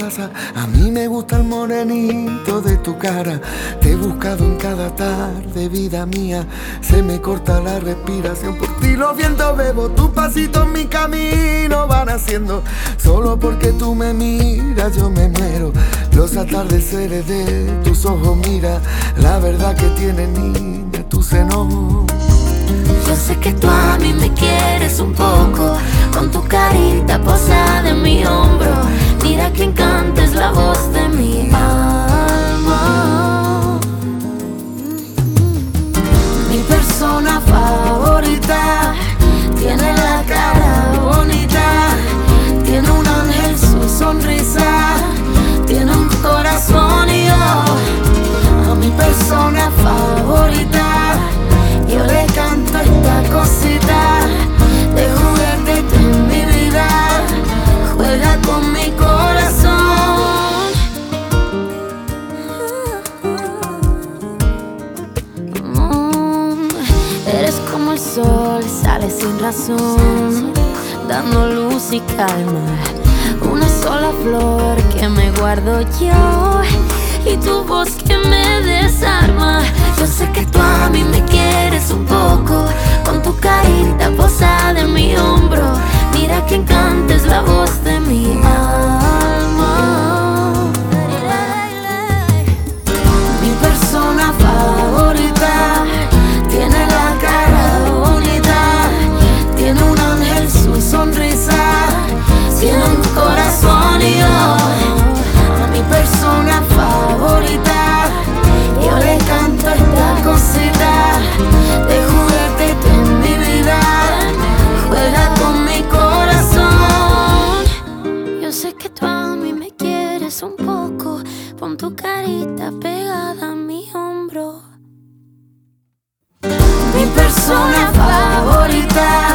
pasa. A mí me gusta el morenito de tu cara. Te he buscado en cada tarde, vida mía. Se me corta la respiración por ti, los vientos bebo. Tus pasitos en mi camino van haciendo. Solo porque tú me miras yo me muero. Los atardeceres de tus ojos, mira la verdad que tiene, niña, tu seno. Yo sé que tú a mí me quieres un poco, con tu carita posada en mi hombro. Mira que encanta es la voz de mi alma. Mi persona favorita tiene la cara bonita, tiene un ángel su sonrisa, tiene un corazón y yo a mi persona favorita yo le canto esta cosita de juguete en mi vida. Juega con mi corazón. Eres como el sol, sale sin razón, dando luz y calma. Una sola flor que me guardo yo y tu voz que me desarma. Yo sé que tú a mí me quieres un poco, con tu carita posada en mi hombro. Mira que encanta es la voz de mi alma. Mi persona favorita tiene la cara bonita, tiene un ángel su sonrisa, tiene un corazón y yo a mi persona favorita yo le canto esta cosita de juguete en mi vida. Juega con mi corazón. Yo sé que tú a mí me quieres un poco, pon tu carita pegada a mi hombro. Mi persona favorita